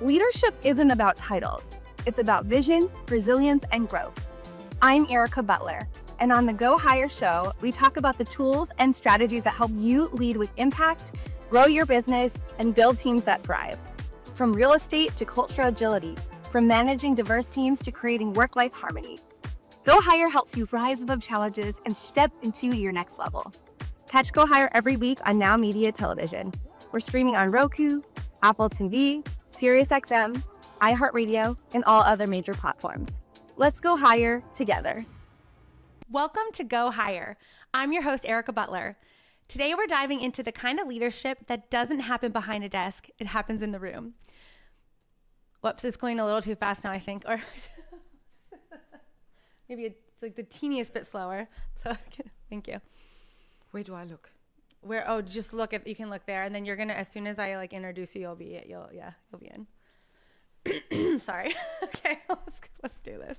Leadership isn't about titles. It's about vision, resilience, and growth. I'm Erica Butler, and on the Go Hire show, we talk about the tools and strategies that help you lead with impact, grow your business, and build teams that thrive. From real estate to cultural agility, from managing diverse teams to creating work-life harmony. Go Hire helps you rise above challenges and step into your next level. Catch Go Hire every week on Now Media Television. We're streaming on Roku, Apple TV, SiriusXM, iHeartRadio, and all other major platforms. Let's go hire together. Welcome to Go Hire. I'm your host, Erica Butler. Today, we're diving into the kind of leadership that doesn't happen behind a desk. It happens in the room. Whoops, it's going a little too fast now, I think. Or maybe it's like the teeniest bit slower. So, thank you. Where do I look? Just look at, you can look there, and then you're gonna, as soon as I introduce you, you'll be in. Sorry. Okay, let's do this.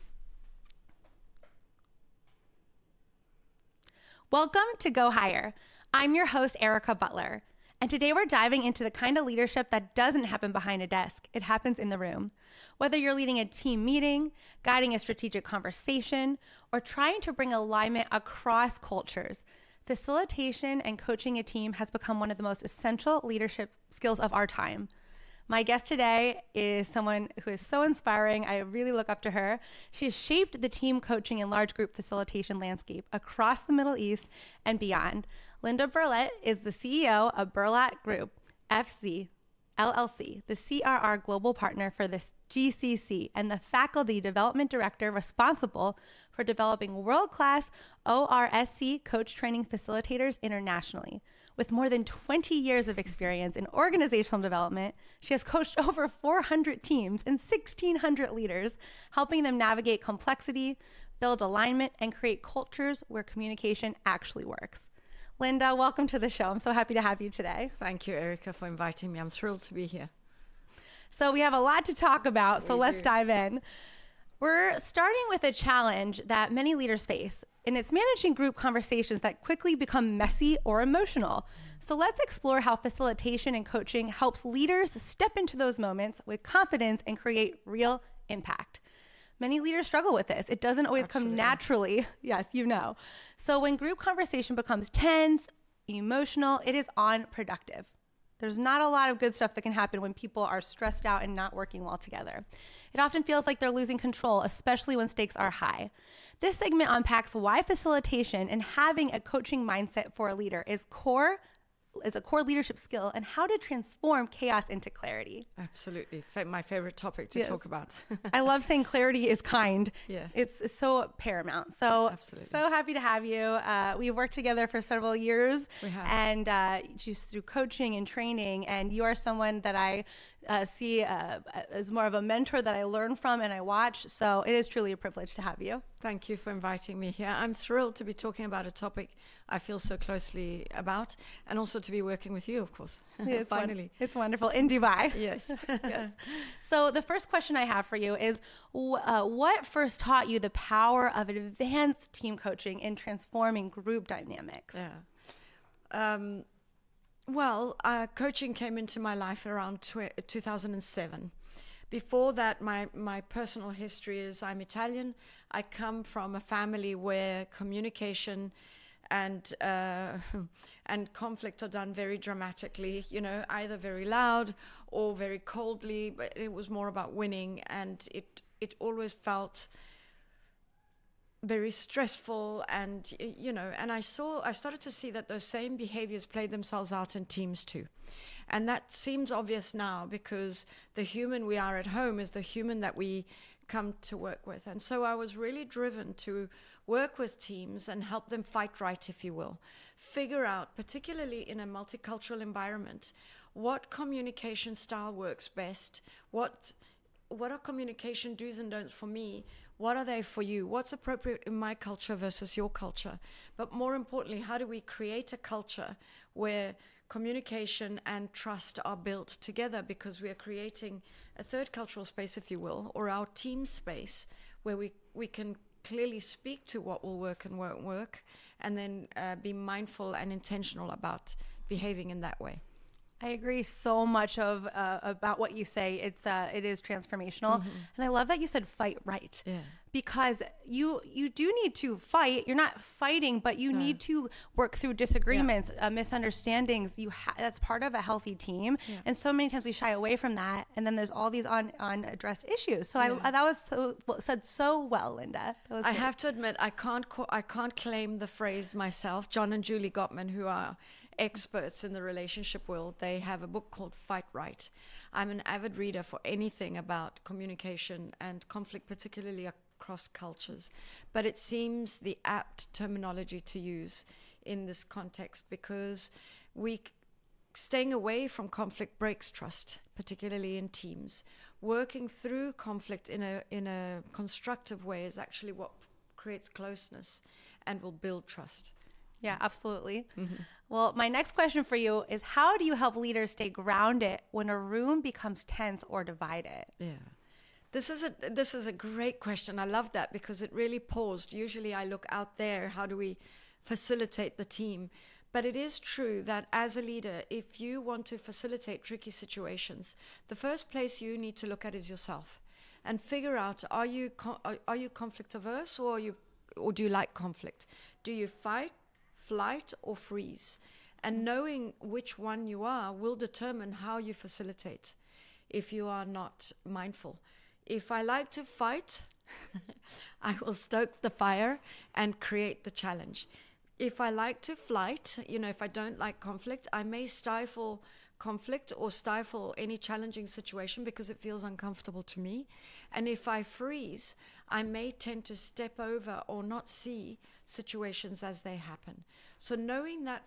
Welcome to Go Hire. I'm your host, Erica Butler, and today we're diving into the kind of leadership that doesn't happen behind a desk. It happens in the room. Whether you're leading a team meeting, guiding a strategic conversation, or trying to bring alignment across cultures, facilitation and coaching a team has become one of the most essential leadership skills of our time. My guest today is someone who is so inspiring. I really look up to her. She has shaped the team coaching and large group facilitation landscape across the Middle East and beyond. Linda Berlet is the CEO of Berlet Group, FC, LLC, the CRR global partner for the GCC, and the faculty development director responsible for developing world-class ORSC coach training facilitators internationally. With more than 20 years of experience in organizational development, she has coached over 400 teams and 1,600 leaders, helping them navigate complexity, build alignment, and create cultures where communication actually works. Linda, welcome to the show. I'm so happy to have you today. Thank you, Erica, for inviting me. I'm thrilled to be here. So we have a lot to talk about, so let's dive in. We're starting with a challenge that many leaders face, and it's managing group conversations that quickly become messy or emotional. So let's explore how facilitation and coaching helps leaders step into those moments with confidence and create real impact. Many leaders struggle with this. It doesn't always come naturally. Yes, you know. So when group conversation becomes tense, emotional, it is unproductive. There's not a lot of good stuff that can happen when people are stressed out and not working well together. It often feels like they're losing control, especially when stakes are high. This segment unpacks why facilitation and having a coaching mindset for a leader is a core leadership skill, and how to transform chaos into clarity. Absolutely. My favorite topic to talk about. I love saying clarity is kind. Yeah. It's so paramount. So, absolutely. So happy to have you. We've worked together for several years. We have. And just through coaching and training, and you are someone that I see as more of a mentor that I learn from and I watch. So it is truly a privilege to have you. Thank you for inviting me here. I'm thrilled to be talking about a topic I feel so closely about, and also to be working with you, of course. Finally. It's wonderful. In Dubai. Yes. Yes. So the first question I have for you is, what first taught you the power of advanced team coaching in transforming group dynamics? Yeah. Coaching came into my life around 2007. Before that, my personal history is I'm Italian. I come from a family where communication and conflict are done very dramatically, either very loud or very coldly, but it was more about winning, and it always felt very stressful, and and I started to see that those same behaviors played themselves out in teams too. And that seems obvious now, because the human we are at home is the human that we come to work with. And so I was really driven to work with teams and help them fight right, if you will. Figure out, particularly in a multicultural environment, what communication style works best, what are communication do's and don'ts for me, what are they for you, what's appropriate in my culture versus your culture. But more importantly, how do we create a culture where communication and trust are built together, because we are creating a third cultural space, if you will, or our team space, where we can clearly speak to what will work and won't work, and then be mindful and intentional about behaving in that way. I agree so much about what you say. It is transformational, and I love that you said fight right. Yeah. Because you do need to fight. You're not fighting, but you need to work through disagreements, misunderstandings. That's part of a healthy team. Yeah. And so many times we shy away from that, and then there's all these unaddressed issues. So that was said so well, Linda. I have to admit, I can't claim the phrase myself. John and Julie Gottman, who are experts in the relationship world, they have a book called Fight Right. I'm an avid reader for anything about communication and conflict, particularly across cultures, but it seems the apt terminology to use in this context, because staying away from conflict breaks trust, particularly in teams. Working through conflict in a constructive way is actually what creates closeness and will build trust. Yeah, absolutely. Well, my next question for you is, how do you help leaders stay grounded when a room becomes tense or divided? Yeah. This is a great question. I love that, because it really paused. Usually I look out there, how do we facilitate the team? But it is true that as a leader, if you want to facilitate tricky situations, the first place you need to look at is yourself and figure out, are you conflict averse, or do you like conflict? Do you fight, flight, or freeze? And knowing which one you are will determine how you facilitate if you are not mindful. If I like to fight, I will stoke the fire and create the challenge. If I like to flight, if I don't like conflict, I may stifle conflict or stifle any challenging situation because it feels uncomfortable to me. And if I freeze, I may tend to step over or not see situations as they happen. So knowing that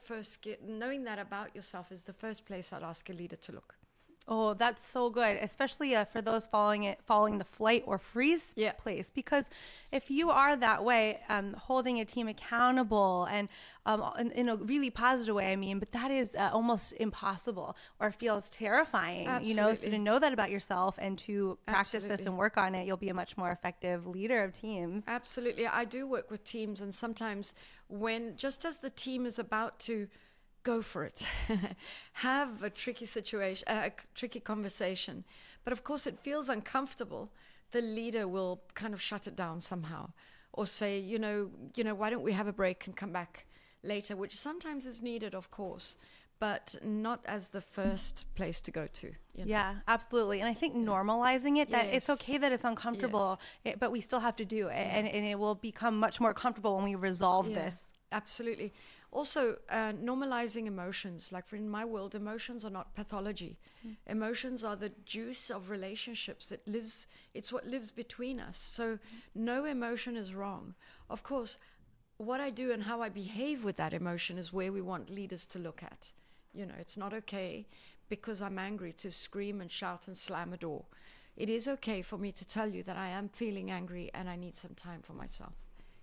about yourself is the first place I'd ask a leader to look. Oh, that's so good, especially for those following the flight or freeze place. Because if you are that way, holding a team accountable and in a really positive way, but that is almost impossible or feels terrifying. Absolutely. So to know that about yourself and to practice this and work on it, you'll be a much more effective leader of teams. Absolutely. I do work with teams, and sometimes just as the team is about to go for it, have a tricky situation, a tricky conversation, but of course it feels uncomfortable, the leader will kind of shut it down somehow, or say, why don't we have a break and come back later, which sometimes is needed, of course, but not as the first place to go to. Yeah, absolutely. And I think normalizing it, that it's okay that it's uncomfortable, but we still have to do it, and it will become much more comfortable when we resolve this. Absolutely. Also, normalizing emotions. Like in my world, emotions are not pathology. Emotions are the juice of relationships. It's what lives between us. So no emotion is wrong. Of course, what I do and how I behave with that emotion is where we want leaders to look at. It's not okay because I'm angry to scream and shout and slam a door. It is okay for me to tell you that I am feeling angry and I need some time for myself.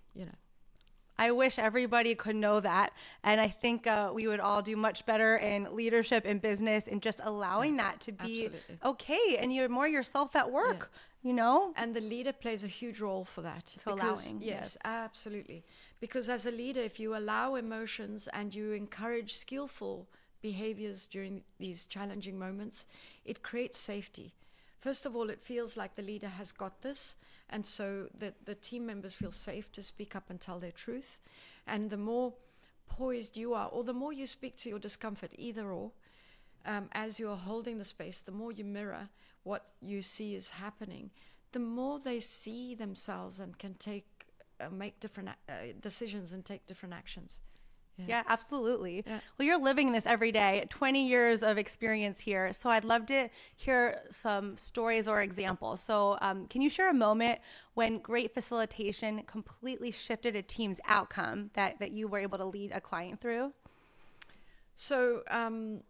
I wish everybody could know that. And I think we would all do much better in leadership and business and just allowing that to be okay. And you're more yourself at work, And the leader plays a huge role for that. Allowing. Yes, absolutely. Because as a leader, if you allow emotions and you encourage skillful behaviors during these challenging moments, it creates safety. First of all, it feels like the leader has got this, and so the team members feel safe to speak up and tell their truth. And the more poised you are, or the more you speak to your discomfort, either or, as you're holding the space, the more you mirror what you see is happening, the more they see themselves and can make different decisions and take different actions. Yeah, absolutely. Yeah. Well, you're living this every day, 20 years of experience here. So I'd love to hear some stories or examples. So can you share a moment when great facilitation completely shifted a team's outcome that you were able to lead a client through? So, I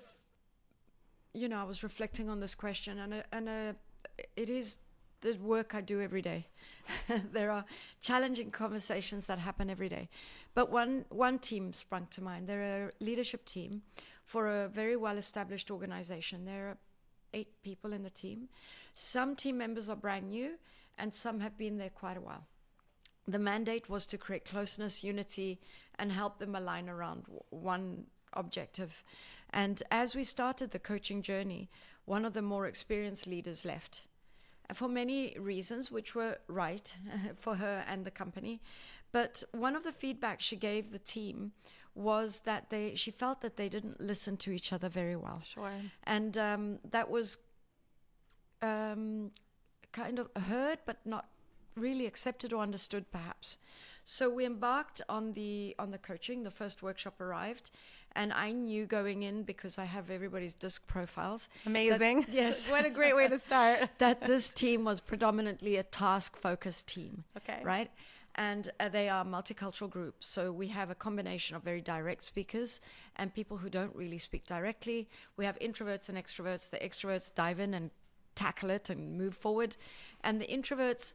was reflecting on this question, and it is the work I do every day. There are challenging conversations that happen every day. But one team sprung to mind. They're a leadership team for a very well-established organization. There are 8 people in the team. Some team members are brand new, and some have been there quite a while. The mandate was to create closeness, unity, and help them align around one objective. And as we started the coaching journey, one of the more experienced leaders left for many reasons, which were right for her and the company. But one of the feedback she gave the team was that she felt that they didn't listen to each other very well. Sure. And that was kind of heard, but not really accepted or understood, perhaps. So we embarked on the coaching. The first workshop arrived, and I knew going in, because I have everybody's DISC profiles. Amazing. Yes. What a great way to start. That this team was predominantly a task-focused team. Okay. Right? And they are multicultural groups. So we have a combination of very direct speakers and people who don't really speak directly. We have introverts and extroverts. The extroverts dive in and tackle it and move forward. And the introverts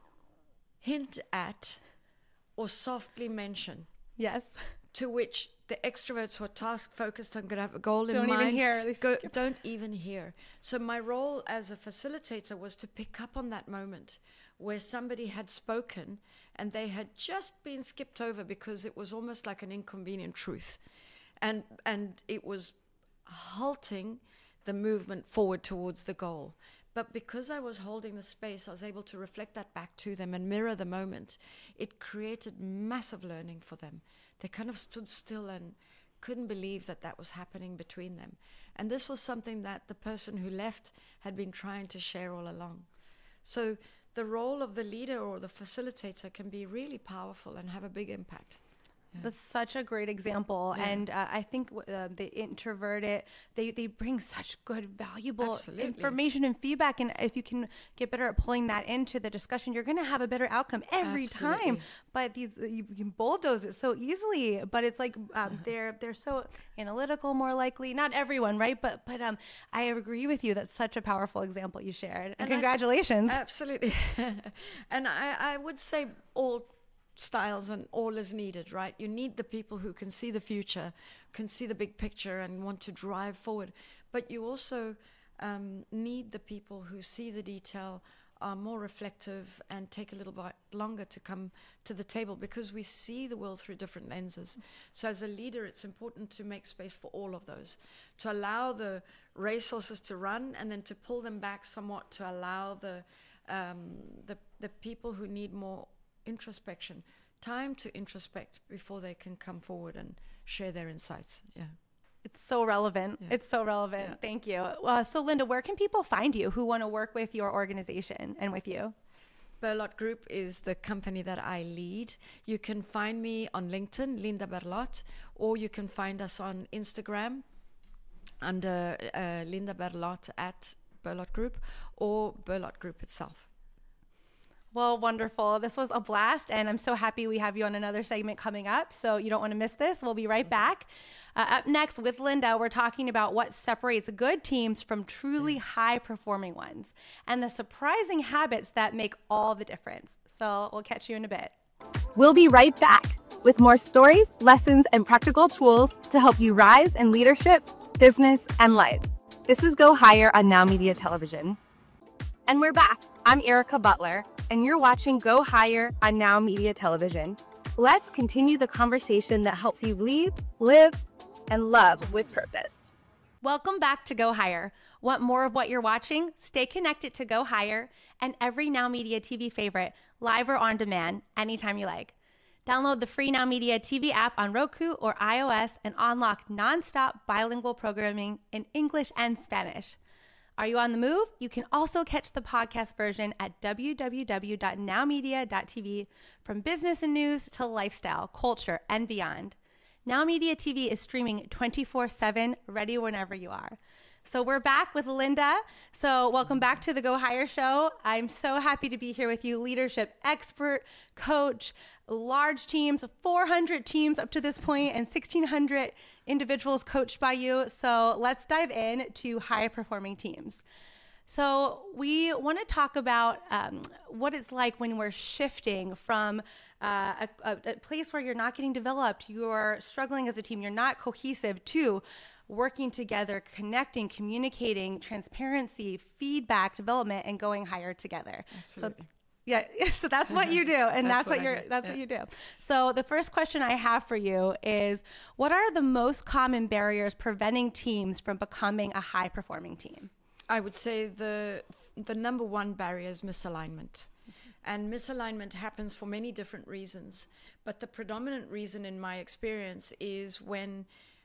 hint at or softly mention. Yes. To which the extroverts who are task focused, I'm going to have a goal in Don't mind. even hear. Don't even hear. So my role as a facilitator was to pick up on that moment where somebody had spoken and they had just been skipped over because it was almost like an inconvenient truth. And it was halting the movement forward towards the goal. But because I was holding the space, I was able to reflect that back to them and mirror the moment. It created massive learning for them. They kind of stood still and couldn't believe that was happening between them. And this was something that the person who left had been trying to share all along. So the role of the leader or the facilitator can be really powerful and have a big impact. Yeah. That's such a great example. Yeah. And I think the introverted, they bring such good, valuable Absolutely. information and feedback. And if you can get better at pulling that into the discussion, you're going to have a better outcome every Absolutely. time. But you can bulldoze it so easily. But it's like they're so analytical, more likely. Not everyone, right? But I agree with you. That's such a powerful example you shared. And congratulations. Absolutely. And I would say all styles and all is needed, right? You need the people who can see the future, can see the big picture and want to drive forward. But you also need the people who see the detail, are more reflective and take a little bit longer to come to the table because we see the world through different lenses. So as a leader, it's important to make space for all of those, to allow the racehorses to run and then to pull them back somewhat to allow the people who need more introspection, time to introspect before they can come forward and share their insights. Yeah. It's so relevant. Yeah. It's so relevant. Yeah. Thank you. So Linda, where can people find you who want to work with your organization and with you? Berlot Group is the company that I lead. You can find me on LinkedIn, Linda Berlot, or you can find us on Instagram under Linda Berlot at Berlot Group or Berlot Group itself. Well, wonderful. This was a blast, and I'm so happy we have you on another segment coming up, so you don't want to miss this. We'll be right back. Up next with Linda, we're talking about what separates good teams from truly high-performing ones and the surprising habits that make all the difference. So we'll catch you in a bit. We'll be right back with more stories, lessons, and practical tools to help you rise in leadership, business, and life. This is Go Higher on Now Media Television. And we're back. I'm Erica Butler, and you're watching Go Higher on Now Media Television. Let's continue the conversation that helps you lead, live, and love with purpose. Welcome back to Go Higher. Want more of what you're watching? Stay connected to Go Higher and every Now Media TV favorite, live or on demand, anytime you like. Download the free Now Media TV app on Roku or iOS and unlock nonstop bilingual programming in English and Spanish. Are you on the move? You can also catch the podcast version at www.nowmedia.tv from business and news to lifestyle, culture, and beyond. Now Media TV is streaming 24/7, ready whenever you are. So we're back with Linda. So welcome back to the Go Higher show. I'm so happy to be here with you, leadership expert, coach, large teams, 400 teams up to this point, and 1,600 individuals coached by you. So let's dive in to high performing teams. So we want to talk about what it's like when we're shifting from a place where you're not getting developed, you're struggling as a team, you're not cohesive, to working together, connecting, communicating, transparency, feedback, development, and going higher together. Absolutely. So Yeah, so that's what you do, and that's what you do. So the first question I have for you is, what are the most common barriers preventing teams from becoming a high-performing team? I would say the number one barrier is misalignment. And misalignment happens for many different reasons, but the predominant reason in my experience is when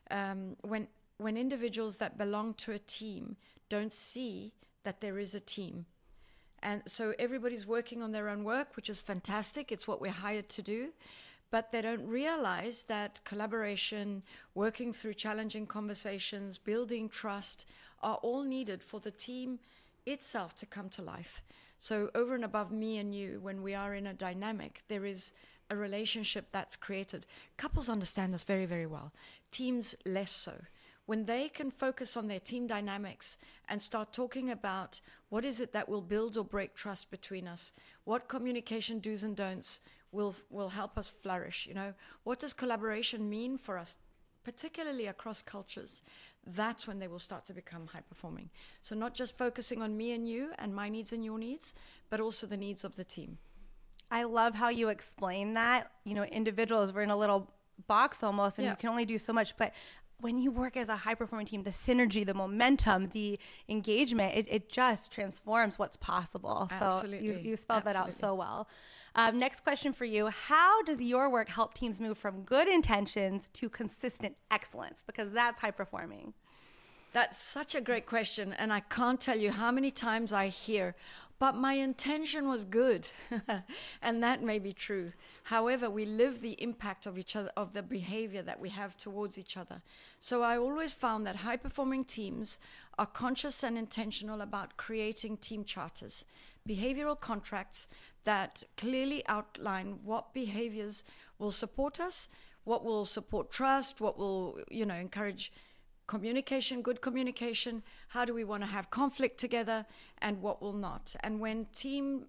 individuals that belong to a team don't see that there is a team. And so everybody's working on their own work, which is fantastic. It's what we're hired to do. But they don't realize that collaboration, working through challenging conversations, building trust are all needed for the team itself to come to life. So over and above me and you, when we are in a dynamic, there is a relationship that's created. Couples understand this very, very well. Teams less so. When they can focus on their team dynamics and start talking about what is it that will build or break trust between us, what communication do's and don'ts will help us flourish, what does collaboration mean for us, particularly across cultures, that's when they will start to become high performing. So not just focusing on me and you and my needs and your needs, but also the needs of the team. I love how you explain that. Individuals, we're in a little box almost, and you can only do so much, but when you work as a high-performing team, the synergy, the momentum, the engagement, it just transforms what's possible. Absolutely. So you spelled that out so well. Next question for you. How does your work help teams move from good intentions to consistent excellence? Because that's high-performing. That's such a great question, and I can't tell you how many times I hear, but my intention was good. And that may be true. However, we live the impact of each other, of the behavior that we have towards each other. So I always found that high-performing teams are conscious and intentional about creating team charters, behavioral contracts that clearly outline what behaviors will support us, what will support trust, what will, encourage communication, good communication, how do we want to have conflict together, and what will not. And when teams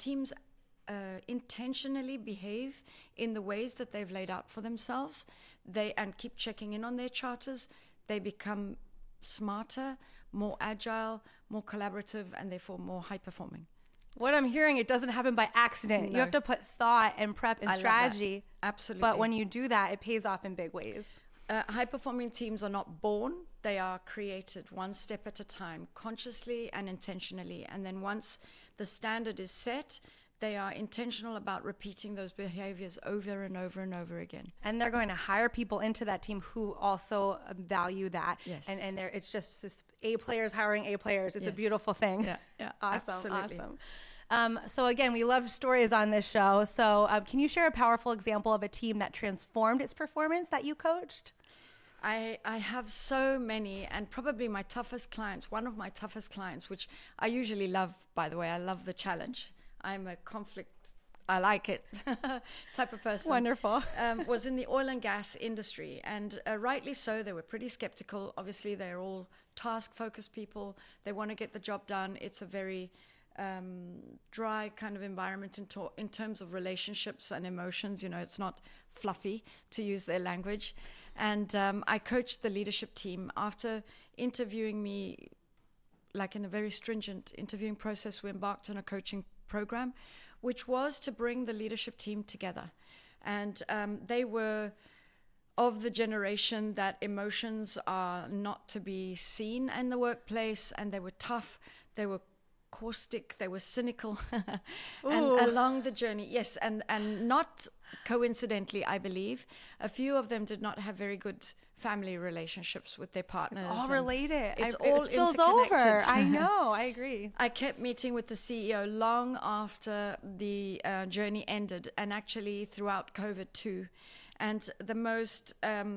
intentionally behave in the ways that they've laid out for themselves, and keep checking in on their charters, they become smarter, more agile, more collaborative, and therefore more high performing. What I'm hearing, it doesn't happen by accident. No. You have to put thought and prep and strategy. Absolutely. But when you do that, it pays off in big ways. High-performing teams are not born. They are created one step at a time, consciously and intentionally. And then once the standard is set, they are intentional about repeating those behaviors over and over and over again. And they're going to hire people into that team who also value that. Yes. And it's just this A players hiring A players. It's a beautiful thing. Yeah. Awesome. Absolutely. Awesome. So again, we love stories on this show. So can you share a powerful example of a team that transformed its performance that you coached? I have so many, and probably my toughest clients, one of my toughest clients, which I usually love, by the way, I love the challenge. I'm a conflict, I like it type of person. Wonderful. Was in the oil and gas industry, and rightly so. They were pretty skeptical. Obviously, they're all task-focused people. They want to get the job done. It's a very dry kind of environment in terms of relationships and emotions. It's not fluffy, to use their language. And I coached the leadership team. After interviewing me, like in a very stringent interviewing process, we embarked on a coaching program, which was to bring the leadership team together. And they were of the generation that emotions are not to be seen in the workplace, and they were tough, they were caustic, they were cynical. And along the journey, yes, and not coincidentally, I believe, a few of them did not have very good family relationships with their partners. It's all related. It spills over. I know. I agree. I kept meeting with the CEO long after the journey ended, and actually throughout COVID too. And the most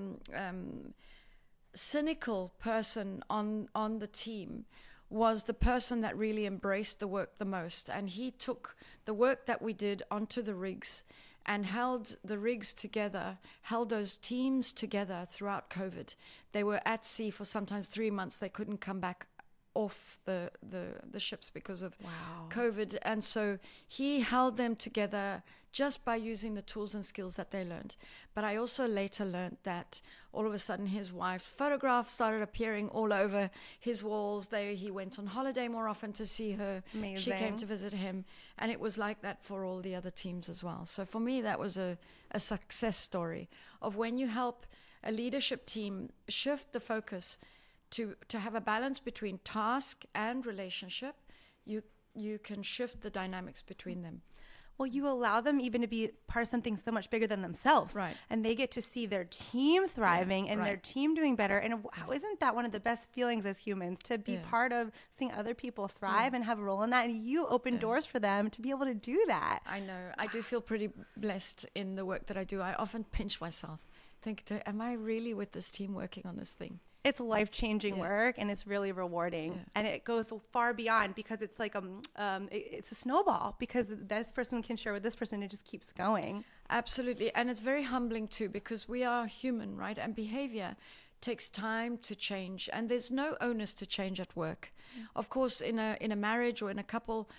cynical person on the team was the person that really embraced the work the most. And he took the work that we did onto the rigs and held the rigs together, held those teams together throughout COVID. They were at sea for sometimes 3 months. They couldn't come back off the ships because of COVID. And so he held them together just by using the tools and skills that they learned. But I also later learned that all of a sudden his wife's photographs started appearing all over his walls. He went on holiday more often to see her. Amazing. She came to visit him. And it was like that for all the other teams as well. So for me, that was a success story of when you help a leadership team shift the focus to have a balance between task and relationship, you can shift the dynamics between them. Well, you allow them even to be part of something so much bigger than themselves. Right. And they get to see their team thriving and their team doing better. And isn't that one of the best feelings as humans, to be part of seeing other people thrive and have a role in that? And you open doors for them to be able to do that. I know. I do feel pretty blessed in the work that I do. I often pinch myself, think, am I really with this team working on this thing? It's life-changing work, and it's really rewarding, and it goes so far beyond, because it's like it's a snowball, because this person can share with this person, it just keeps going. Absolutely. And it's very humbling too, because we are human, right? And behavior takes time to change, and there's no onus to change at work. Of course, in a marriage or in a couple,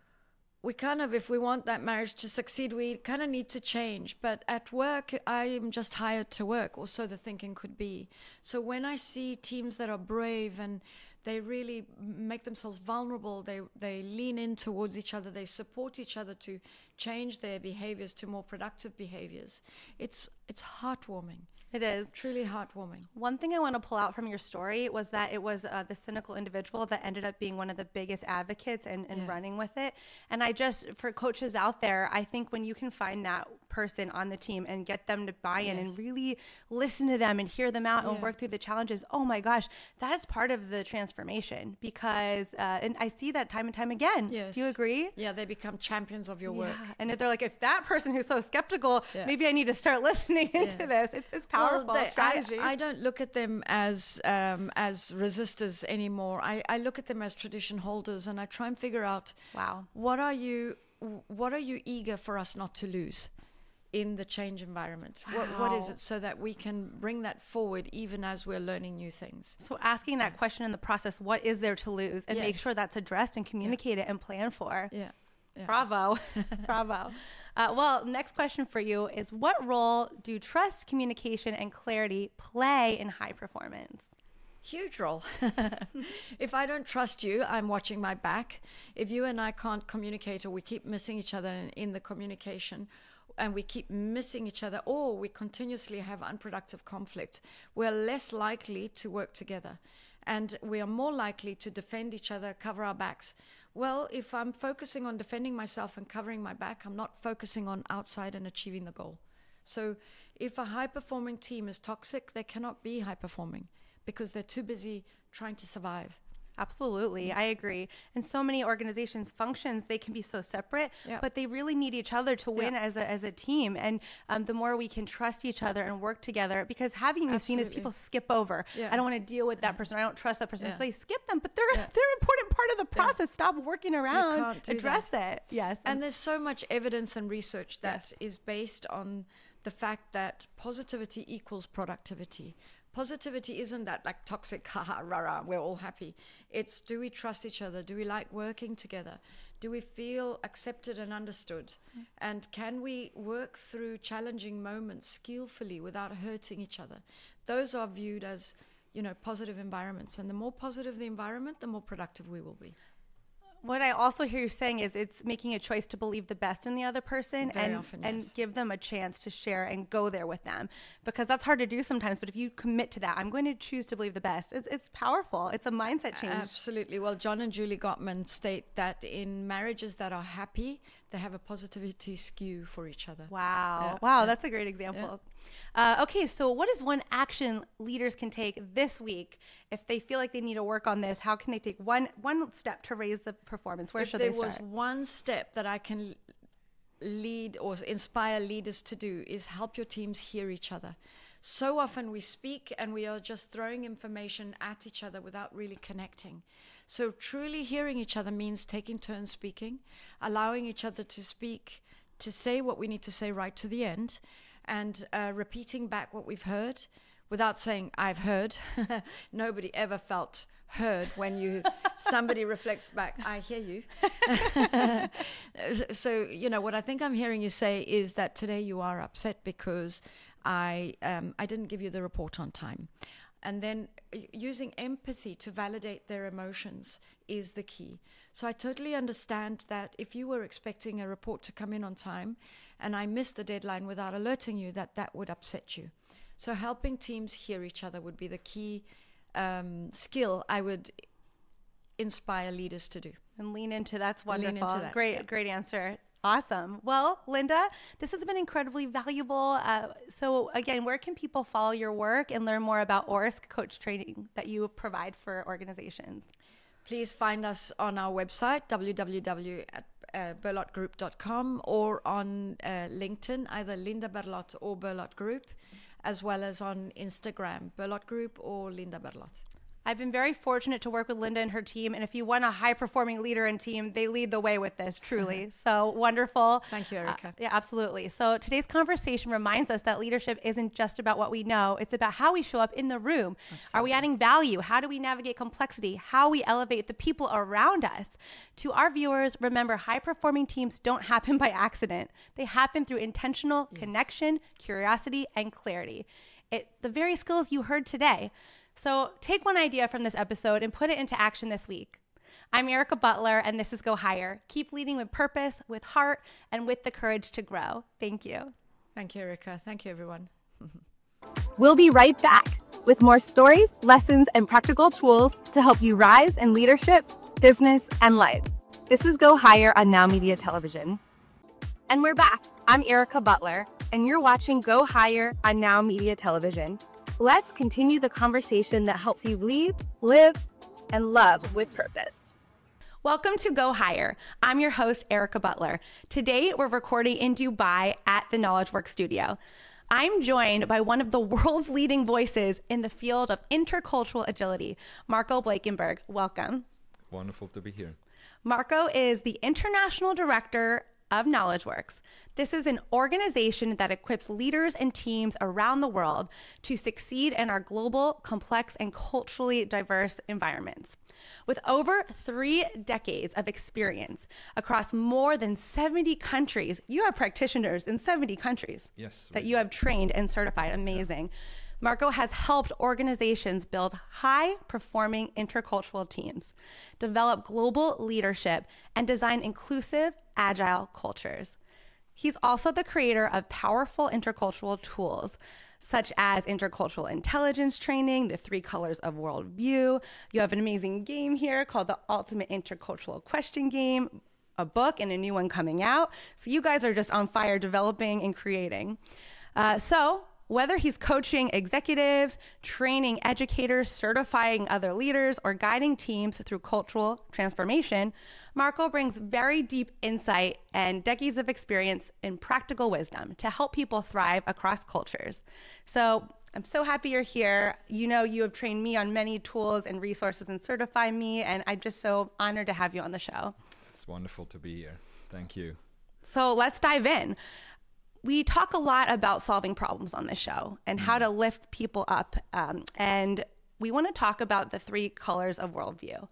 we kind of, if we want that marriage to succeed, we kind of need to change. But at work, I'm just hired to work, or so the thinking could be. So when I see teams that are brave and they really make themselves vulnerable, they lean in towards each other, they support each other to change their behaviors to more productive behaviors, it's heartwarming. It is. Truly heartwarming. One thing I want to pull out from your story was that it was the cynical individual that ended up being one of the biggest advocates and running with it. And for coaches out there, I think when you can find that person on the team and get them to buy in and really listen to them and hear them out and work through the challenges, oh my gosh, that's part of the transformation, because, and I see that time and time again. Yes. Do you agree? Yeah, they become champions of your work. And if they're like, if that person who's so skeptical, maybe I need to start listening into this. It's powerful strategy. I don't look at them as resistors anymore. I look at them as tradition holders, and I try and figure out, what are you eager for us not to lose in the change environment? What is it, so that we can bring that forward even as we're learning new things? So asking that question in the process, what is there to lose, and make sure that's addressed and communicated and planned for. Yeah. Bravo. Bravo. Well, next question for you is, what role do trust, communication, and clarity play in high performance? Huge role. If I don't trust you, I'm watching my back. If you and I can't communicate, or we keep missing each other in the communication, and we keep missing each other, or we continuously have unproductive conflict, we're less likely to work together. And we are more likely to defend each other, cover our backs. Well, if I'm focusing on defending myself and covering my back, I'm not focusing on outside and achieving the goal. So if a high-performing team is toxic, they cannot be high-performing, because they're too busy trying to survive. Absolutely. I agree. And so many organizations, functions, they can be so separate, but they really need each other to win as a team. And the more we can trust each other and work together, because having you seen is people skip over. I don't want to deal with that person. I don't trust that person. So they skip them, but they're an important part of the process. Stop working around, address it. Yes. And there's so much evidence and research that is based on the fact that positivity equals productivity. Positivity isn't that like toxic, haha, rah, we're all happy. It's, do we trust each other? Do we like working together? Do we feel accepted and understood? And can we work through challenging moments skillfully without hurting each other? Those are viewed as, positive environments. And the more positive the environment, the more productive we will be. What I also hear you saying is it's making a choice to believe the best in the other person and give them a chance to share and go there with them, because that's hard to do sometimes. But if you commit to that, I'm going to choose to believe the best. It's powerful. It's a mindset change. Absolutely. Well, John and Julie Gottman state that in marriages that are happy, they have a positivity skew for each other. Wow. Wow. That's a great example. Okay. So what is one action leaders can take this week if they feel like they need to work on this? How can they take one step to raise the performance? Where should they start? If there was one step that I can lead or inspire leaders to do, is help your teams hear each other. So often we speak and we are just throwing information at each other without really connecting. So truly hearing each other means taking turns speaking, allowing each other to speak, to say what we need to say right to the end, and repeating back what we've heard without saying, I've heard. Nobody ever felt heard when somebody reflects back. I hear you. So, what I think I'm hearing you say is that today you are upset because I didn't give you the report on time. And then using empathy to validate their emotions is the key. So I totally understand that if you were expecting a report to come in on time and I missed the deadline without alerting you, that would upset you. So helping teams hear each other would be the key skill I would inspire leaders to do. And lean into that's wonderful. Lean into that. Great answer. Awesome. Well, Linda, this has been incredibly valuable. So again, where can people follow your work and learn more about ORSC coach training that you provide for organizations? Please find us on our website, www.berlotgroup.com, or on LinkedIn, either Linda Berlot or Berlot Group, as well as on Instagram, Berlot Group or Linda Berlot. I've been very fortunate to work with Linda and her team. And if you want a high-performing leader and team, they lead the way with this, truly. So wonderful. Thank you, Erica. Yeah, absolutely. So today's conversation reminds us that leadership isn't just about what we know. It's about how we show up in the room. Absolutely. Are we adding value? How do we navigate complexity? How we elevate the people around us? To our viewers, remember, high-performing teams don't happen by accident. They happen through intentional connection, curiosity, and clarity. The very skills you heard today. So take one idea from this episode and put it into action this week. I'm Erica Butler, and this is Go Higher. Keep leading with purpose, with heart, and with the courage to grow. Thank you. Thank you, Erica. Thank you, everyone. We'll be right back with more stories, lessons, and practical tools to help you rise in leadership, business, and life. This is Go Higher on Now Media Television. And we're back. I'm Erica Butler, and you're watching Go Higher on Now Media Television. Let's continue the conversation that helps you lead, live, and love with purpose. Welcome to Go Higher. I'm your host, Erica Butler. Today, we're recording in Dubai at the KnowledgeWorks studio. I'm joined by one of the world's leading voices in the field of intercultural agility, Marco Blankenberg. Welcome. Wonderful to be here. Marco is the International Director of KnowledgeWorks. This is an organization that equips leaders and teams around the world to succeed in our global, complex, and culturally diverse environments. With over 3 decades of experience across more than 70 countries, you have practitioners in 70 countries that you have trained and certified. Amazing. Yeah. Marco has helped organizations build high-performing intercultural teams, develop global leadership, and design inclusive, agile cultures. He's also the creator of powerful intercultural tools, such as intercultural intelligence training, the 3 colors of worldview. You have an amazing game here called the Ultimate Intercultural Question Game, a book and a new one coming out. So you guys are just on fire developing and creating. Whether he's coaching executives, training educators, certifying other leaders, or guiding teams through cultural transformation, Marco brings very deep insight and decades of experience in practical wisdom to help people thrive across cultures. So I'm so happy you're here. You know, you have trained me on many tools and resources and certified me, and I'm just so honored to have you on the show. It's wonderful to be here. Thank you. So let's dive in. We talk a lot about solving problems on this show and how to lift people up. And we want to talk about the 3 colors of worldview.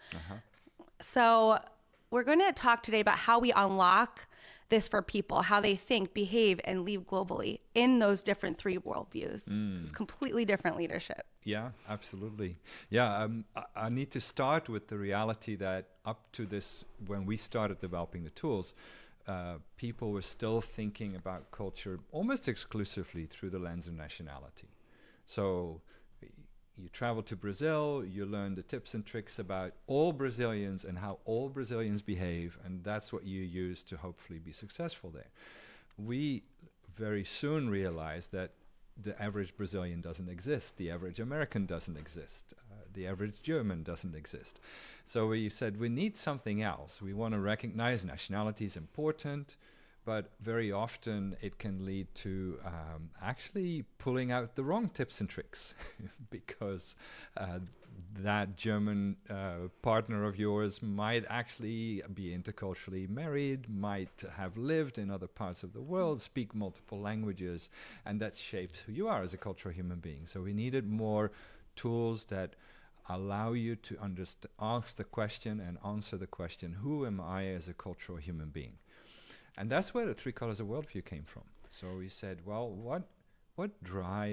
So we're going to talk today about how we unlock this for people, how they think, behave, and lead globally in those different 3 worldviews. It's completely different leadership. Yeah, absolutely. Yeah, I need to start with the reality that up to this, when we started developing the tools, people were still thinking about culture almost exclusively through the lens of nationality. So you travel to Brazil, you learn the tips and tricks about all Brazilians and how all Brazilians behave, and that's what you use to hopefully be successful there. We very soon realized that the average Brazilian doesn't exist, the average American doesn't exist, the average German doesn't exist. So we said we need something else. We want to recognize nationality is important, but very often it can lead to actually pulling out the wrong tips and tricks because that German partner of yours might actually be interculturally married, might have lived in other parts of the world, speak multiple languages, and that shapes who you are as a cultural human being. So we needed more tools that allow you to ask the question and answer the question, who am I as a cultural human being? And that's where the three colors of worldview came from. So we said, well, what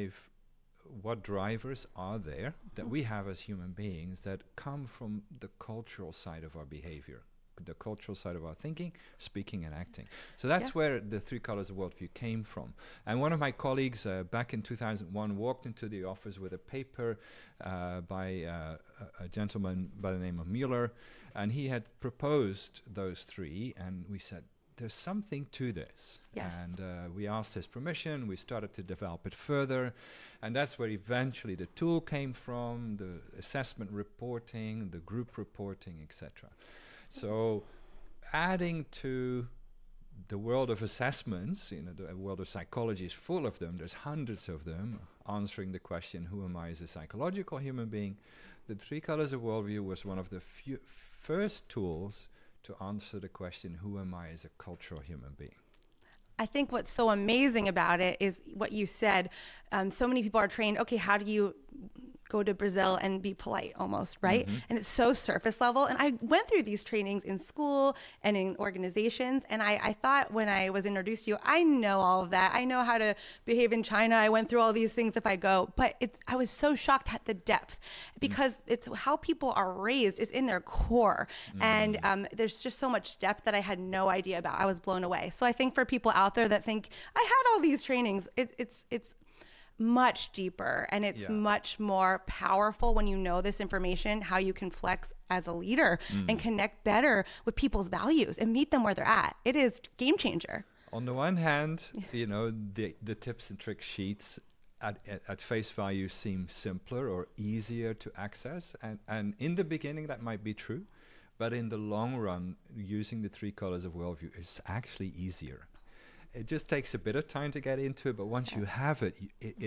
drivers are there that we have as human beings that come from the cultural side of our behavior, the cultural side of our thinking, speaking, and acting? So that's where the three colors of worldview came from. And one of my colleagues back in 2001 walked into the office with a paper by a gentleman by the name of Mueller, and he had proposed those three, and we said, there's something to this. Yes. And we asked his permission, we started to develop it further, and that's where eventually the tool came from, the assessment reporting, the group reporting, etc. So adding to the world of assessments, the world of psychology is full of them, there's hundreds of them, answering the question, who am I as a psychological human being? The three colors of worldview was one of the first tools to answer the question, who am I as a cultural human being? I think what's so amazing about it is what you said. So many people are trained, okay, how do you go to Brazil and be polite almost, right? Mm-hmm. And it's so surface level. And I went through these trainings in school and in organizations. And I thought when I was introduced to you, I know all of that. I know how to behave in China. I went through all these things if I go. But I was so shocked at the depth because it's how people are raised is in their core. And there's just so much depth that I had no idea about. I was blown away. So I think for people out there that think, I had all these trainings, it's much deeper, and it's much more powerful when you know this information, how you can flex as a leader and connect better with people's values and meet them where they're at. It is game changer. On the one hand, the tips and trick sheets at face value seem simpler or easier to access, and in the beginning that might be true, but in the long run, using the three colors of worldview is actually easier. It just takes a bit of time to get into it, but once you have it,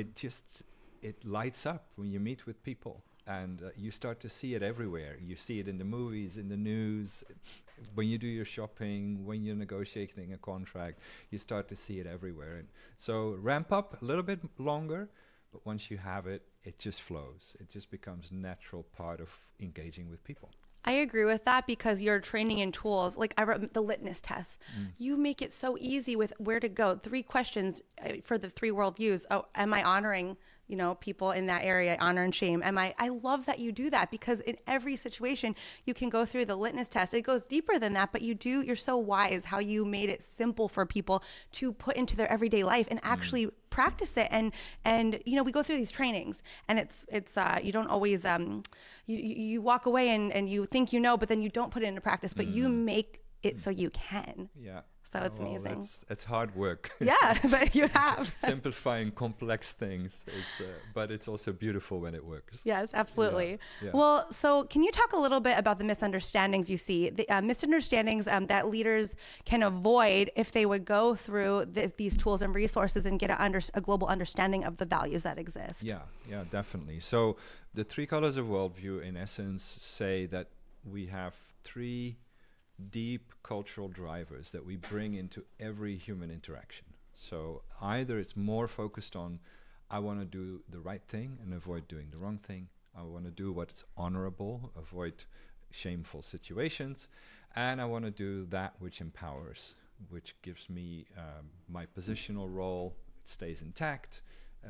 it lights up when you meet with people, and you start to see it everywhere. You see it in the movies, in the news, when you do your shopping, when you're negotiating a contract, you start to see it everywhere. And so ramp up a little bit longer, but once you have it, it just flows. It just becomes a natural part of engaging with people. I agree with that because you're training in tools. Like I wrote the litmus test. You make it so easy with where to go. 3 questions for the 3 worldviews. Oh, am I honoring, people in that area, honor and shame? I love that you do that because in every situation you can go through the litmus test. It goes deeper than that, but you're so wise how you made it simple for people to put into their everyday life and actually practice it. And we go through these trainings and it's you don't always, you walk away and you think, but then you don't put it into practice, but you make it so you can. Yeah. So it's amazing. It's hard work. Yeah, but you have. Simplifying complex things, but it's also beautiful when it works. Yes, absolutely. Yeah. Well, so can you talk a little bit about the misunderstandings you see, the misunderstandings that leaders can avoid if they would go through these tools and resources and get a global understanding of the values that exist? Yeah, definitely. So the 3 colors of worldview, in essence, say that we have 3 deep cultural drivers that we bring into every human interaction. So either it's more focused on, I want to do the right thing and avoid doing the wrong thing. I want to do what's honorable, avoid shameful situations. And I want to do that which empowers, which gives me my positional role, it stays intact.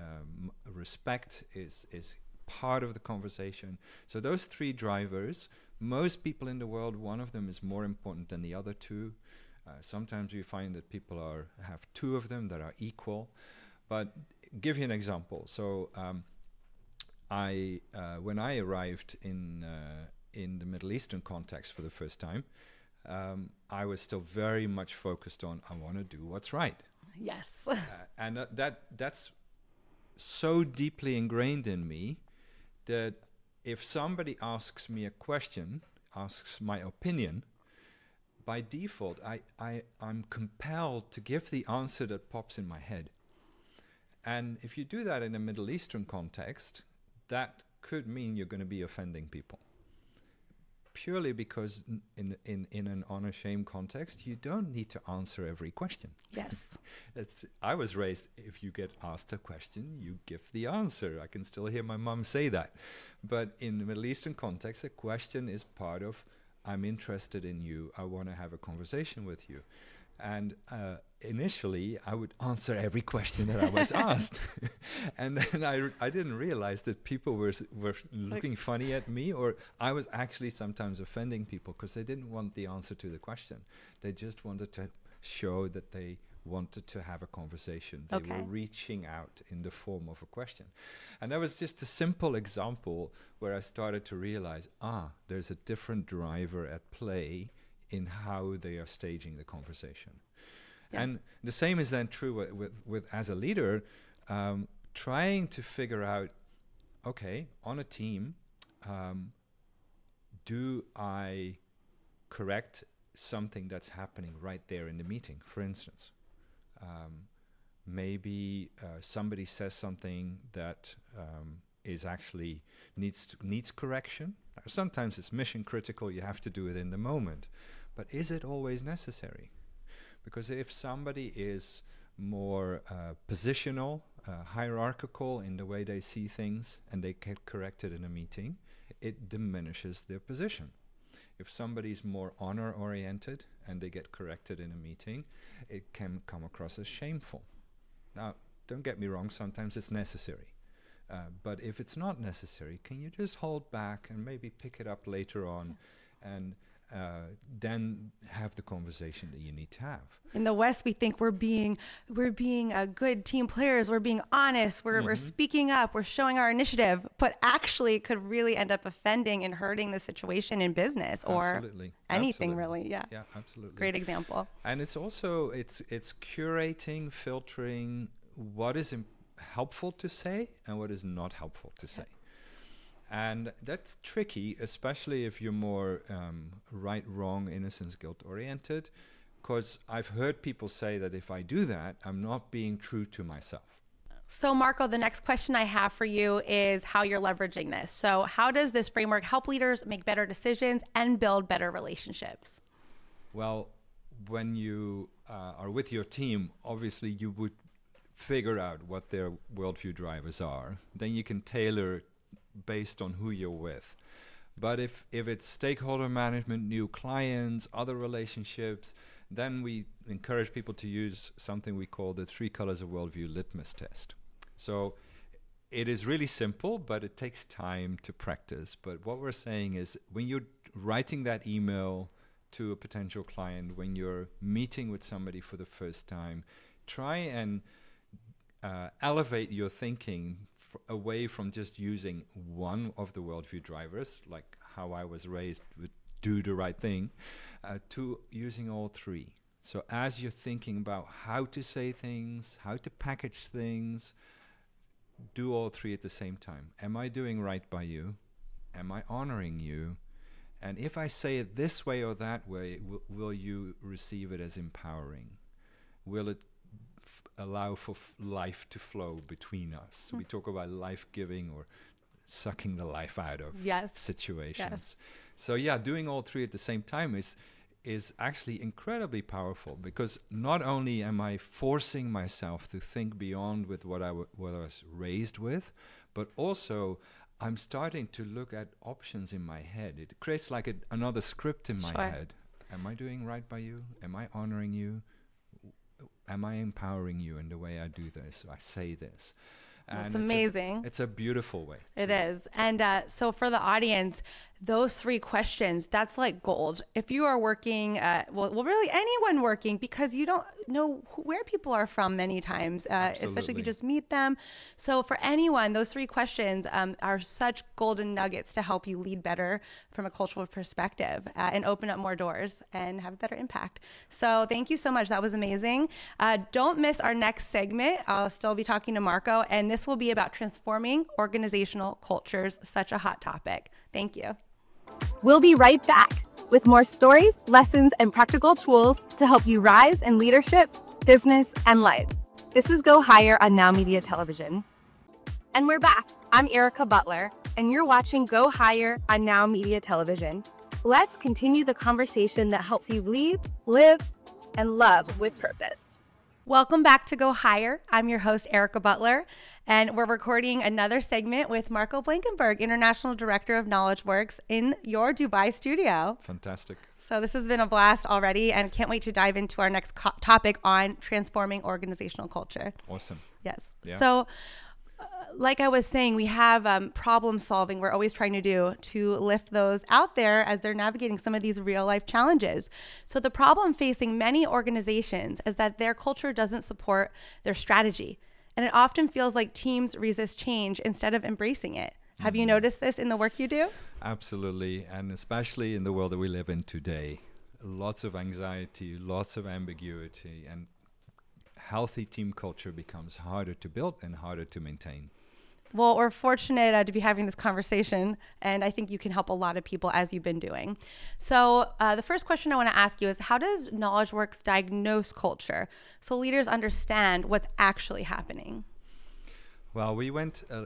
Respect is part of the conversation. So those 3 drivers, most people in the world, one of them is more important than the other 2. Sometimes we find that people have 2 of them that are equal. But give you an example. So when I arrived in the Middle Eastern context for the first time, I was still very much focused on, I want to do what's right. Yes. And that's so deeply ingrained in me that if somebody asks me a question, asks my opinion, by default, I'm compelled to give the answer that pops in my head. And if you do that in a Middle Eastern context, that could mean you're going to be offending people. purely because in an honor shame context, you don't need to answer every question. Yes. I was raised, if you get asked a question, you give the answer. I can still hear my mom say that. But in the Middle Eastern context, a question is part of, I'm interested in you, I want to have a conversation with you. And initially, I would answer every question that I was asked. And then I didn't realize that people were looking funny at me, or I was actually sometimes offending people because they didn't want the answer to the question. They just wanted to show that they wanted to have a conversation. They were reaching out in the form of a question. And that was just a simple example where I started to realize, there's a different driver at play in how they are staging the conversation. Yeah. And the same is then true with as a leader, trying to figure out, okay, on a team, do I correct something that's happening right there in the meeting? For instance, maybe somebody says something that is actually needs correction. Sometimes it's mission critical, you have to do it in the moment. But is it always necessary? Because if somebody is more positional, hierarchical in the way they see things, and they get corrected in a meeting, it diminishes their position. If somebody's more honor-oriented and they get corrected in a meeting, it can come across as shameful. Now, don't get me wrong, sometimes it's necessary. But if it's not necessary, can you just hold back and maybe pick it up later on and then have the conversation that you need to have? In the West, we think we're being good team players. We're being honest. We're speaking up. We're showing our initiative. But actually, it could really end up offending and hurting the situation in business or anything, really. Yeah. Yeah, absolutely. Great example. And it's also it's curating, filtering what is helpful to say and what is not helpful to say. And that's tricky, especially if you're more right, wrong, innocence, guilt oriented, because I've heard people say that if I do that, I'm not being true to myself. So Marco, the next question I have for you is how you're leveraging this. So how does this framework help leaders make better decisions and build better relationships? Well, when you are with your team, obviously you would figure out what their worldview drivers are. Then you can tailor based on who you're with. But if it's stakeholder management, new clients, other relationships, then we encourage people to use something we call the 3 colors of worldview litmus test. So it is really simple, but it takes time to practice. But what we're saying is when you're writing that email to a potential client, when you're meeting with somebody for the first time, try and elevate your thinking away from just using one of the worldview drivers, like how I was raised with do the right thing, to using all 3. So as you're thinking about how to say things, how to package things, do all 3 at the same time. Am I doing right by you? Am I honoring you? And if I say it this way or that way, will you receive it as empowering? Will it allow for life to flow between us? We talk about life-giving or sucking the life out of situations. Yes. So doing all 3 at the same time is actually incredibly powerful, because not only am I forcing myself to think beyond with what I was raised with, but also I'm starting to look at options in my head. It creates like another script in my head. Am I doing right by you? Am I honoring you? Am I empowering you in the way I do this? I say this. That's amazing. It's a beautiful way. It is. And so for the audience, those 3 questions, that's like gold. If you are working, really anyone working, because you don't know where people are from many times, especially if you just meet them. So for anyone, those 3 questions are such golden nuggets to help you lead better from a cultural perspective and open up more doors and have a better impact. So thank you so much. That was amazing. Don't miss our next segment. I'll still be talking to Marco, and this will be about transforming organizational cultures, such a hot topic. Thank you. We'll be right back with more stories, lessons, and practical tools to help you rise in leadership, business, and life. This is Go Higher on Now Media Television. And we're back. I'm Erica Butler, and you're watching Go Higher on Now Media Television. Let's continue the conversation that helps you lead, live, and love with purpose. Welcome back to Go Higher. I'm your host, Erica Butler, and we're recording another segment with Marco Blankenberg, International Director of KnowledgeWorks, in your Dubai studio. Fantastic. So this has been a blast already, and can't wait to dive into our next topic on transforming organizational culture. Awesome. Yes. Yeah. So like I was saying, we have problem solving we're always trying to do to lift those out there as they're navigating some of these real life challenges. So the problem facing many organizations is that their culture doesn't support their strategy. And it often feels like teams resist change instead of embracing it. Have you noticed this in the work you do? Absolutely. And especially in the world that we live in today. Lots of anxiety, lots of ambiguity, and healthy team culture becomes harder to build and harder to maintain. Well, we're fortunate to be having this conversation, and I think you can help a lot of people as you've been doing. So the first question I want to ask you is, how does KnowledgeWorks diagnose culture so leaders understand what's actually happening? Well, we went a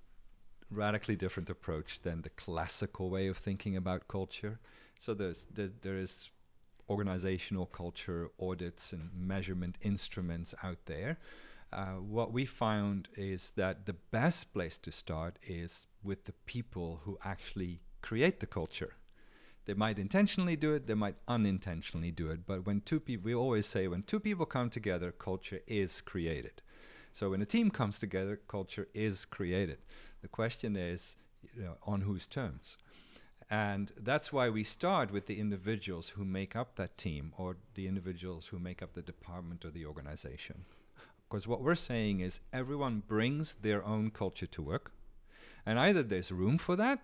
radically different approach than the classical way of thinking about culture. So there is organizational culture audits and measurement instruments out there. What we found is that the best place to start is with the people who actually create the culture. They might intentionally do it, they might unintentionally do it, but when two people, we always say when two people come together, culture is created. So when a team comes together, culture is created. The question is, on whose terms? And that's why we start with the individuals who make up that team or the individuals who make up the department or the organization. Because what we're saying is everyone brings their own culture to work, and either there's room for that,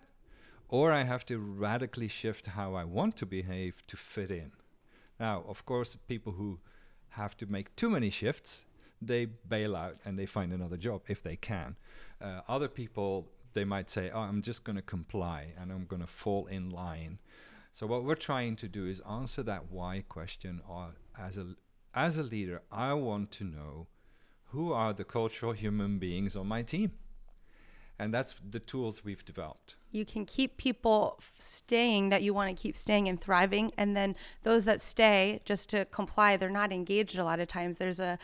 or I have to radically shift how I want to behave to fit in. Now, of course, people who have to make too many shifts, they bail out and they find another job if they can. Other people, they might say, oh, I'm just going to comply and I'm going to fall in line. So what we're trying to do is answer that why question. Or as a leader, I want to know who are the cultural human beings on my team? And that's the tools we've developed. You can keep people staying that you want to keep staying and thriving. And then those that stay just to comply, they're not engaged a lot of times. There's a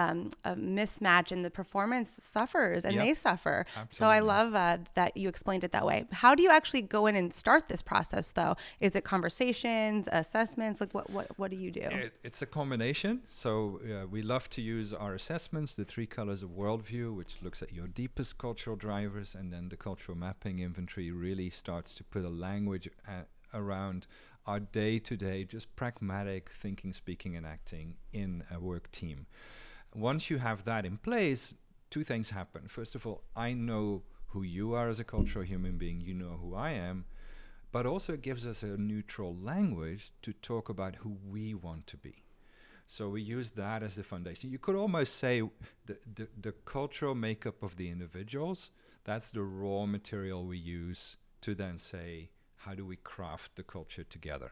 mismatch and the performance suffers and they suffer. Absolutely. So I love that you explained it that way. How do you actually go in and start this process though? Is it conversations, assessments? Like what do you do? It's a combination. So we love to use our assessments, the 3 colors of worldview, which looks at your deepest cultural drivers, and then the cultural mapping inventory really starts to put a language around our day-to-day, just pragmatic thinking, speaking, and acting in a work team. Once you have that in place, 2 things happen. First of all, I know who you are as a cultural human being, you know who I am, but also it gives us a neutral language to talk about who we want to be. So we use that as the foundation. You could almost say the cultural makeup of the individuals, that's the raw material we use to then say, how do we craft the culture together?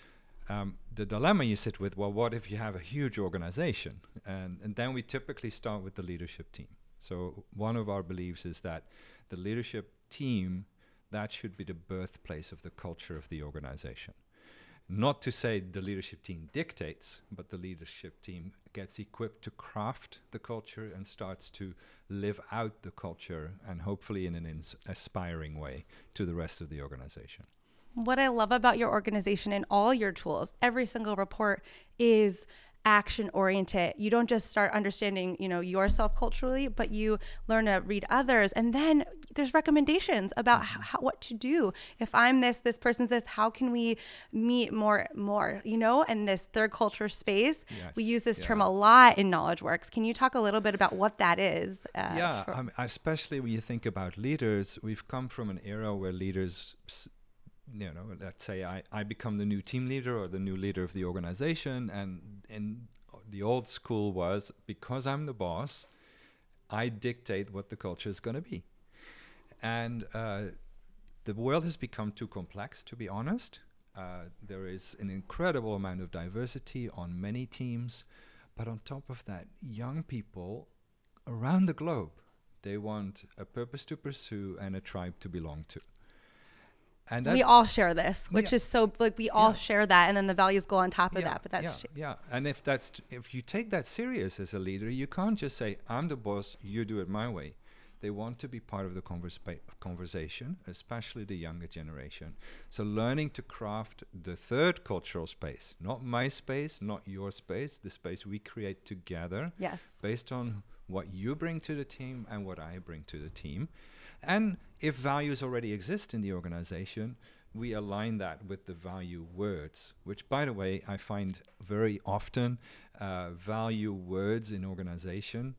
The dilemma you sit with, well, what if you have a huge organization? And then we typically start with the leadership team. So one of our beliefs is that the leadership team, that should be the birthplace of the culture of the organization. Not to say the leadership team dictates, but the leadership team gets equipped to craft the culture and starts to live out the culture, and hopefully in an aspiring way to the rest of the organization. What I love about your organization and all your tools, every single report is action oriented. You don't just start understanding, yourself culturally, but you learn to read others. And then there's recommendations about what to do. If I'm this person's this, how can we meet more, in this third culture space? Yes, we use this term a lot in KnowledgeWorks. Can you talk a little bit about what that is? Especially when you think about leaders, we've come from an era where leaders, let's say I become the new team leader or the new leader of the organization, and the old school was, because I'm the boss, I dictate what the culture is going to be. And the world has become too complex, to be honest. There is an incredible amount of diversity on many teams, but on top of that, young people around the globe, they want a purpose to pursue and a tribe to belong to. And we all share this, which Yeah. is so like we all share that, and then the values go on top of that. But that's And if you take that serious as a leader, you can't just say, "I'm the boss, you do it my way." They want to be part of the conversation, especially the younger generation. So learning to craft the third cultural space, not my space, not your space, the space we create together, Yes. based on what you bring to the team and what I bring to the team. And if values already exist in the organization, we align that with the value words, which, by the way, I find very often value words in organization,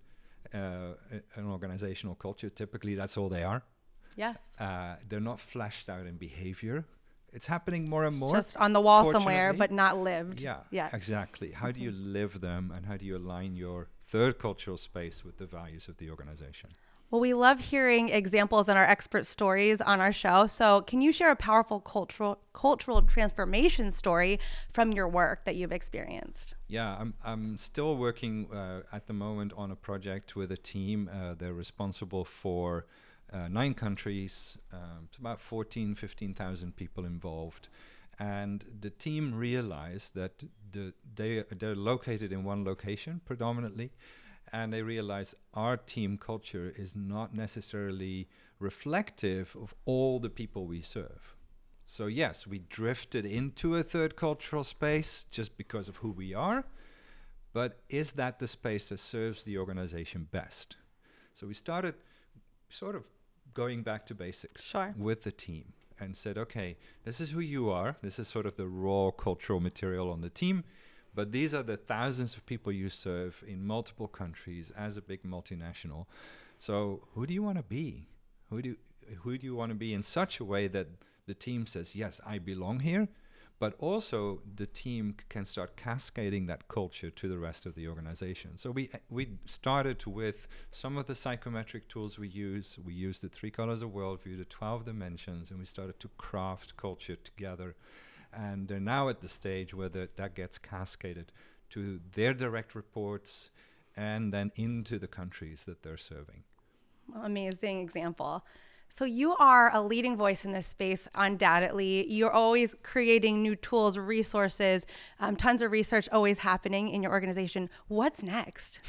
an organizational culture, typically that's all they are. Yes. They're not fleshed out in behavior. It's happening more and more. Just on the wall somewhere, fortunately. but not lived. Yeah, exactly. How do you live them, and how do you align your third cultural space with the values of the organization? Well, we love hearing examples and our expert stories on our show. So can you share a powerful cultural transformation story from your work that you've experienced? Yeah, I'm still working at the moment on a project with a team. They're responsible for 9 countries. It's about 15,000 people involved. And the team realized that they're located in one location predominantly. And they realize our team culture is not necessarily reflective of all the people we serve. So yes, we drifted into a third cultural space just because of who we are, but is that the space that serves the organization best? So we started sort of going back to basics with the team and said, okay, this is who you are. This is sort of the raw cultural material on the team. But these are the thousands of people you serve in multiple countries as a big multinational. So who do you want to be? Who do you want to be in such a way that the team says, yes, I belong here, but also the team can start cascading that culture to the rest of the organization. So we started with some of the psychometric tools we use. We used the 3 colors of worldview, the 12 dimensions, and we started to craft culture together. And they're now at the stage where that gets cascaded to their direct reports and then into the countries that they're serving. Amazing example. So you are a leading voice in this space, undoubtedly. You're always creating new tools, resources, tons of research always happening in your organization. What's next?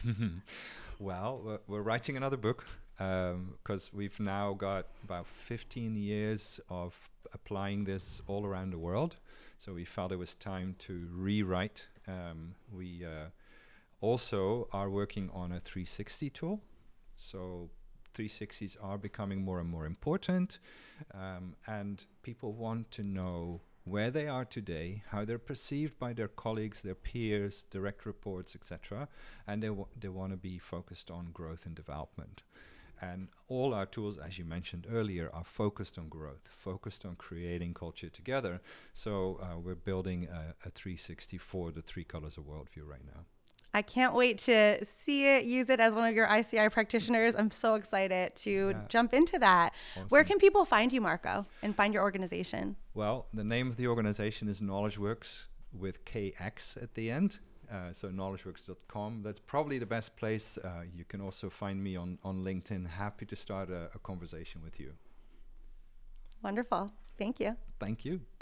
Well, we're writing another book because we've now got about 15 years of applying this all around the world. So we felt it was time to rewrite. We also are working on a 360 tool. So 360s are becoming more and more important, and people want to know where they are today, how they're perceived by their colleagues, their peers, direct reports, etc. And they want to be focused on growth and development. And all our tools, as you mentioned earlier, are focused on growth, focused on creating culture together. So we're building a 360 for the 3 colors of worldview right now. I can't wait to see it, use it as one of your ICI practitioners. I'm so excited to jump into that. Awesome. Where can people find you, Marco, and find your organization? Well, the name of the organization is KnowledgeWorks with KX at the end. So knowledgeworks.com. That's probably the best place. You can also find me on LinkedIn. Happy to start a conversation with you. Wonderful. Thank you. Thank you.